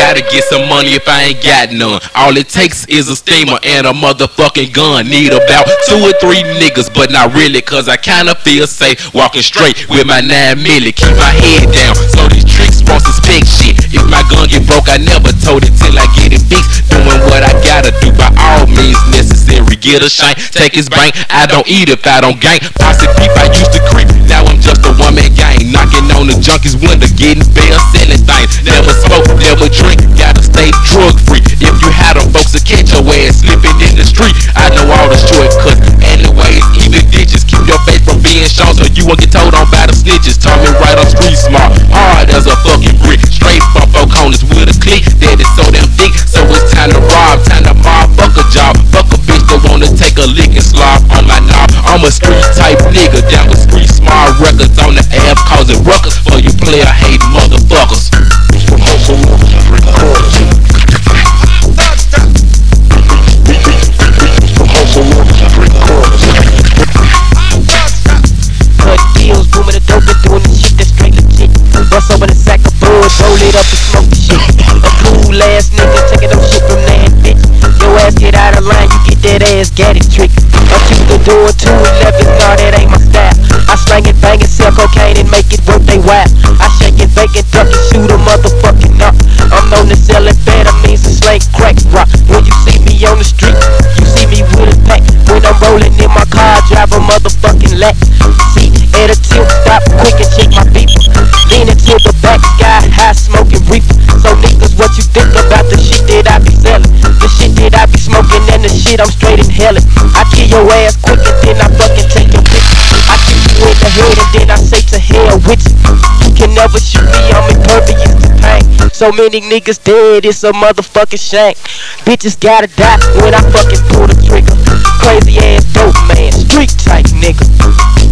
how to get some money if I ain't got none. All it takes is a steamer and a motherfucking gun. Need about 2 or 3 niggas, but not really, cause I kinda feel safe walking straight with my 9 milli. Keep my head down so these tricks won't suspect shit. If my gun get broke, I never told it till I get it fixed. Doing what I gotta do by all means necessary. Get a shank, take his bank. I don't eat if I don't gang. Posse peep, I used to creep. Now I'm just a one-man gang. Knocking on the junkies window, getting bail, selling things. Never smoke, never drink, gotta stay drug free. If you had them folks to catch your ass slipping in the street, I know all the shortcuts, alleyways, even ditches. Keep your face from being shown so you won't get told on by the snitches. Tell me right on street smart, hard as a fucking brick. Straight from 4 corners with a click that is so damn thick. So it's time to rob, time to mob, fuck a job. Fuck a bitch that wanna take a lick and slob on my knob. I'm a street type nigga, down with street smart records on the app, causing ruckus for you player hate motherfuckers. From hustle on 3 quarters. From hustle on 3 quarters. Cut deals, booming the dope and doing the shit that's straight legit. Bust open a sack of bud, roll it up and smoke the shit. A cool ass nigga taking no shit from that bitch. Your ass get out of line, you get that ass gadget trick. I keep the door 211, nah, that ain't my style. I slang it, bang it, sell cocaine and make it worth they while. I shake it, bake it, duck and shoot a motherfucking up. I'm known to sell amphetamines and slang crack rock. When you see me on the street, you see me with a pack. When I'm rolling in my car, I drive a motherfucking lack. See, at a tilt, stop quick and check my people. Leaning to the back, sky high, smoking reefer. So niggas, what you think about the shit that I be selling? The shit that I be smoking and the shit I'm straight inhaling. I kill your ass quick and then I fucking take your picture. I shoot you in the head and then I say to hell with you. You can never shoot me, I'm impervious to pain. So many niggas dead, it's a motherfucking shame. Bitches gotta die when I fucking pull the trigger. Crazy ass dope man, street type nigga.